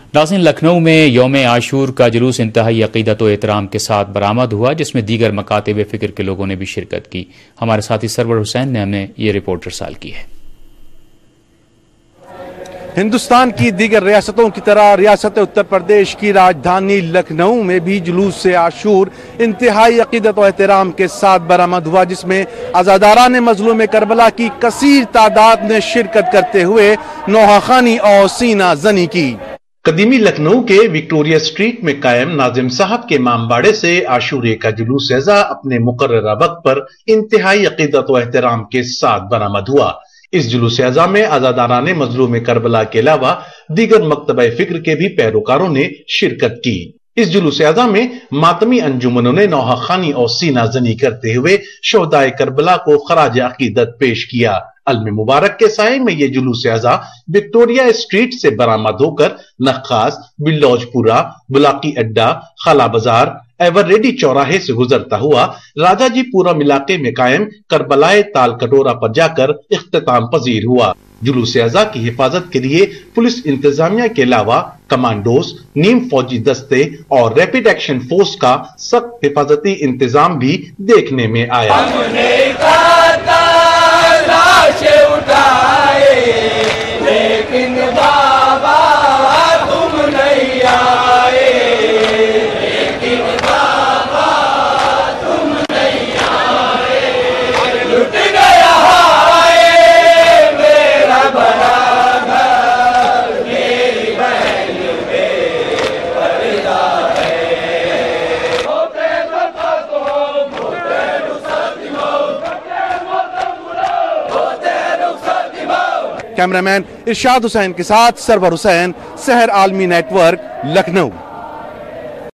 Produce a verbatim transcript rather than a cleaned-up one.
ناظرین، لکھنؤ میں یوم عاشور کا جلوس انتہائی عقیدت و احترام کے ساتھ برآمد ہوا، جس میں دیگر مکاتب فکر کے لوگوں نے بھی شرکت کی۔ ہمارے ساتھی سرور حسین نے ہمیں یہ رپورٹ ارسال کی ہے۔ ہندوستان کی دیگر ریاستوں کی طرح ریاست اتر پردیش کی راجدھانی لکھنؤ میں بھی جلوس عاشور انتہائی عقیدت و احترام کے ساتھ برآمد ہوا، جس میں عزاداران مظلوم کربلا کی کثیر تعداد نے شرکت کرتے ہوئے نوحہ خوانی اور سینہ زنی کی۔ قدیمی لکھنؤ کے وکٹوریہ اسٹریٹ میں قائم ناظم صاحب کے امام باڑے سے عاشورے کا جلوس اعزا اپنے مقررہ وقت پر انتہائی عقیدت و احترام کے ساتھ برآمد ہوا۔ اس جلوس اعزا میں عزاداران مظلوم کربلا کے علاوہ دیگر مکتبہ فکر کے بھی پیروکاروں نے شرکت کی۔ اس جلوس اعزا میں ماتمی انجمنوں نے نوحہ خوانی اور سینہ زنی کرتے ہوئے شہدائے کربلا کو خراج عقیدت پیش کیا۔ علم مبارک کے سائے میں یہ جلوس اعزا وکٹوریہ اسٹریٹ سے برآمد ہو کر نخاس، بلوچ پورہ، بلاقی اڈا، خالہ بازار، ایور ریڈی چوراہے سے گزرتا ہوا راجہ جی پورم علاقے میں قائم کربلائے تال کٹورا پر جا کر اختتام پذیر ہوا۔ جلوس اعزا کی حفاظت کے لیے پولیس انتظامیہ کے علاوہ کمانڈوز، نیم فوجی دستے اور ریپڈ ایکشن فورس کا سخت حفاظتی انتظام بھی دیکھنے میں آیا۔ کیمرہ مین ارشاد حسین کے ساتھ سرور حسین، سحر عالمی نیٹ ورک، لکھنؤ۔